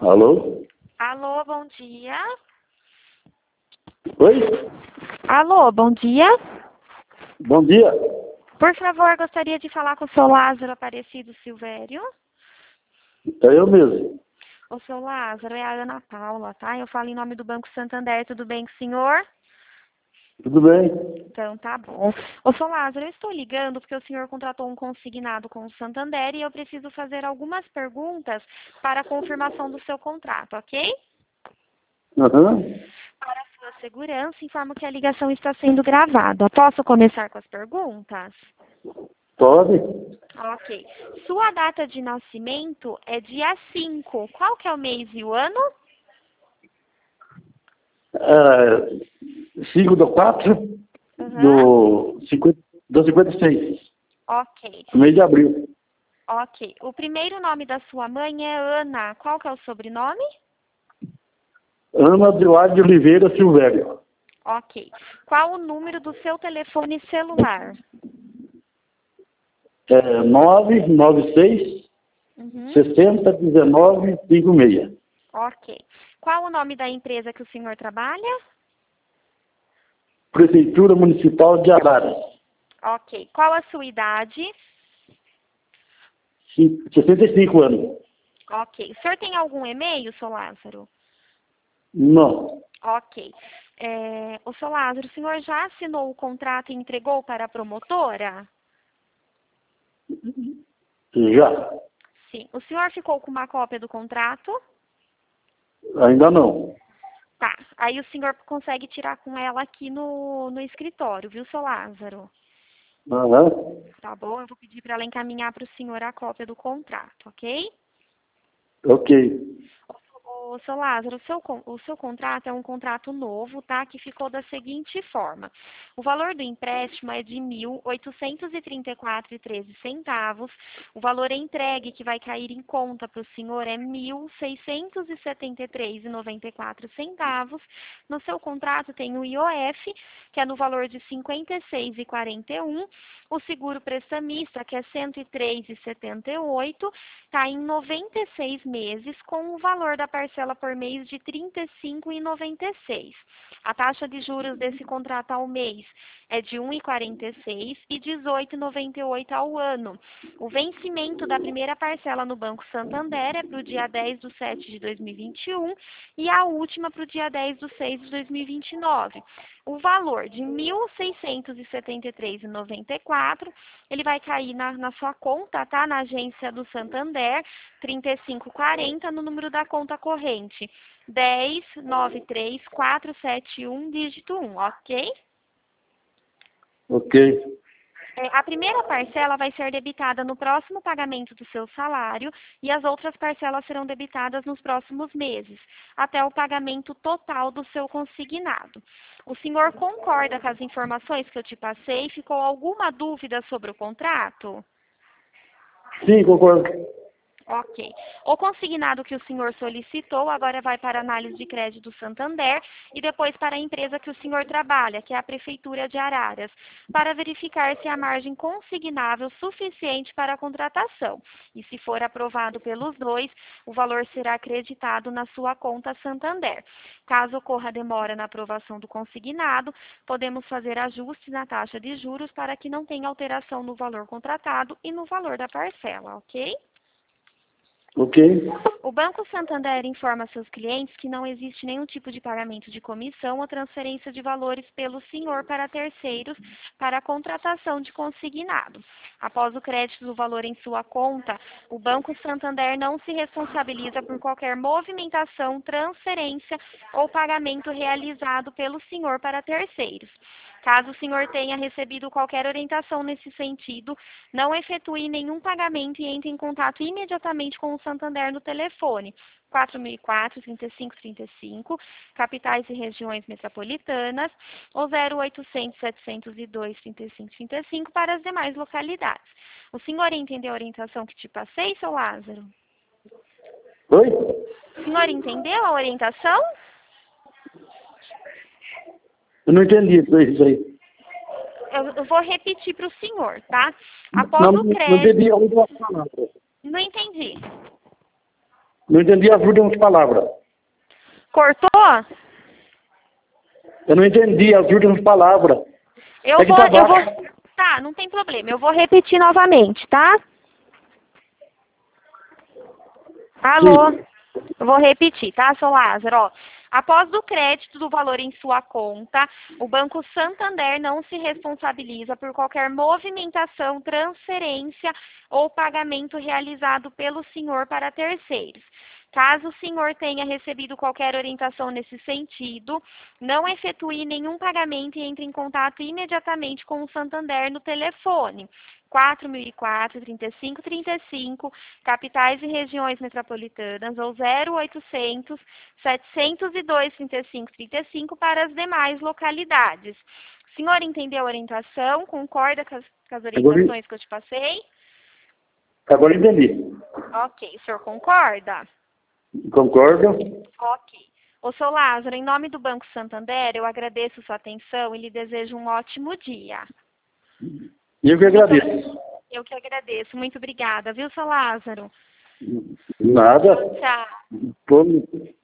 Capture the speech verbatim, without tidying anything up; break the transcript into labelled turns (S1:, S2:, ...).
S1: Alô?
S2: Alô, bom dia.
S1: Oi?
S2: Alô, bom dia.
S1: Bom dia.
S2: Por favor, gostaria de falar com o seu Lázaro Aparecido Silvério.
S1: É eu mesmo.
S2: O seu Lázaro, é a Ana Paula, tá? Eu falo em nome do Banco Santander, tudo bem com o senhor?
S1: Tudo bem?
S2: Então, tá bom. Ô, seu Lázaro, eu estou ligando porque o senhor contratou um consignado com o Santander e eu preciso fazer algumas perguntas para a confirmação do seu contrato, ok?
S1: Aham.
S2: Para a sua segurança, informo que a ligação está sendo gravada. Posso começar com as perguntas?
S1: Pode?
S2: Ok. Sua data de nascimento é dia cinco. Qual que é o mês e o ano?
S1: É, cinco do quatro
S2: Uhum.
S1: do, cinquenta, do cinquenta e seis.
S2: Ok.
S1: Mês de abril.
S2: Ok. O primeiro nome da sua mãe é Ana. Qual que é o sobrenome?
S1: Ana Adelaide de Oliveira Silvério.
S2: Ok. Qual o número do seu telefone celular?
S1: É nove nove seis,
S2: Uhum.
S1: sessenta, dezenove, cinquenta e seis.
S2: Ok. Qual o nome da empresa que o senhor trabalha?
S1: Prefeitura Municipal de Araras.
S2: Ok. Qual a sua idade?
S1: Cin- sessenta e cinco anos.
S2: Ok. O senhor tem algum e-mail, seu Lázaro?
S1: Não.
S2: Ok. É, o seu Lázaro, o senhor já assinou o contrato e entregou para a promotora?
S1: Já.
S2: Sim. O senhor ficou com uma cópia do contrato?
S1: Ainda não.
S2: Tá. Aí o senhor consegue tirar com ela aqui no, no escritório, viu, seu Lázaro?
S1: Aham.
S2: Tá bom? Eu vou pedir para ela encaminhar para o senhor a cópia do contrato, ok?
S1: Ok.
S2: Ô, seu Lázaro, o seu, con- o seu contrato é um contrato novo, tá? Que ficou da seguinte forma. O valor do empréstimo é de mil oitocentos e trinta e quatro reais e treze centavos. O valor entregue que vai cair em conta para o senhor é mil seiscentos e setenta e três reais e noventa e quatro centavos. No seu contrato tem o I O F, que é no valor de cinquenta e seis reais e quarenta e um centavos. O seguro prestamista, que é cento e três reais e setenta e oito centavos, está em noventa e seis meses, com o valor da parcela por mês de trinta e cinco reais e noventa e seis centavos. A taxa de juros desse contrato ao mês é de um vírgula quarenta e seis e dezoito vírgula noventa e oito ao ano. O vencimento da primeira parcela no Banco Santander é para o dia dez de setembro de dois mil e vinte e um e a última para o dia dez de seis de dois mil e vinte e nove. O valor de mil seiscentos e setenta e três reais e noventa e quatro centavos, ele vai cair na, na sua conta, tá? Na agência do Santander, trinta e cinco quarenta, no número da conta corrente, dez nove três quatro sete um, dígito um, ok?
S1: Ok.
S2: É, a primeira parcela vai ser debitada no próximo pagamento do seu salário e as outras parcelas serão debitadas nos próximos meses, até o pagamento total do seu consignado. O senhor concorda com as informações que eu te passei? Ficou alguma dúvida sobre o contrato?
S1: Sim, concordo.
S2: Ok. O consignado que o senhor solicitou agora vai para a análise de crédito do Santander e depois para a empresa que o senhor trabalha, que é a Prefeitura de Araras, para verificar se há margem consignável suficiente para a contratação. E se for aprovado pelos dois, o valor será acreditado na sua conta Santander. Caso ocorra demora na aprovação do consignado, podemos fazer ajustes na taxa de juros para que não tenha alteração no valor contratado e no valor da parcela, ok?
S1: Ok.
S2: O Banco Santander informa seus clientes que não existe nenhum tipo de pagamento de comissão ou transferência de valores pelo senhor para terceiros para a contratação de consignado. Após o crédito do valor em sua conta, o Banco Santander não se responsabiliza por qualquer movimentação, transferência ou pagamento realizado pelo senhor para terceiros. Caso o senhor tenha recebido qualquer orientação nesse sentido, não efetue nenhum pagamento e entre em contato imediatamente com o Santander no telefone quatro mil e quatro, trinta e cinco trinta e cinco, capitais e regiões metropolitanas, ou zero oitocentos, setecentos e dois, trinta e cinco trinta e cinco para as demais localidades. O senhor entendeu a orientação que te passei, seu Lázaro?
S1: Oi?
S2: O senhor entendeu a orientação?
S1: Eu não entendi isso aí.
S2: Eu, eu vou repetir para o senhor, tá?
S1: Não,
S2: Após o
S1: não
S2: crédito...
S1: entendi a última palavra.
S2: Não entendi.
S1: Não entendi as últimas palavras.
S2: Cortou?
S1: Eu não entendi as últimas palavras.
S2: Eu
S1: É que
S2: vou,
S1: tá
S2: eu
S1: baixo.
S2: vou... Tá, não tem problema. Eu vou repetir novamente, tá? Alô?
S1: Sim.
S2: Eu vou repetir, tá, seu Lázaro? Ó, após o crédito do valor em sua conta, o Banco Santander não se responsabiliza por qualquer movimentação, transferência ou pagamento realizado pelo senhor para terceiros. Caso o senhor tenha recebido qualquer orientação nesse sentido, não efetue nenhum pagamento e entre em contato imediatamente com o Santander no telefone quatro mil e quatro, trinta e cinco trinta e cinco, capitais e regiões metropolitanas, ou zero oitocentos, setecentos e dois, trinta e cinco trinta e cinco para as demais localidades. O senhor entendeu a orientação? Concorda com as, com as orientações que eu te passei?
S1: Agora entendi.
S2: Ok. O senhor concorda?
S1: Concordo?
S2: Ok. Ô, seu Lázaro, em nome do Banco Santander, eu agradeço sua atenção e lhe desejo um ótimo dia.
S1: Eu que agradeço.
S2: Eu que agradeço. Muito obrigada, viu, seu Lázaro?
S1: Nada.
S2: Tchau.
S1: Tô-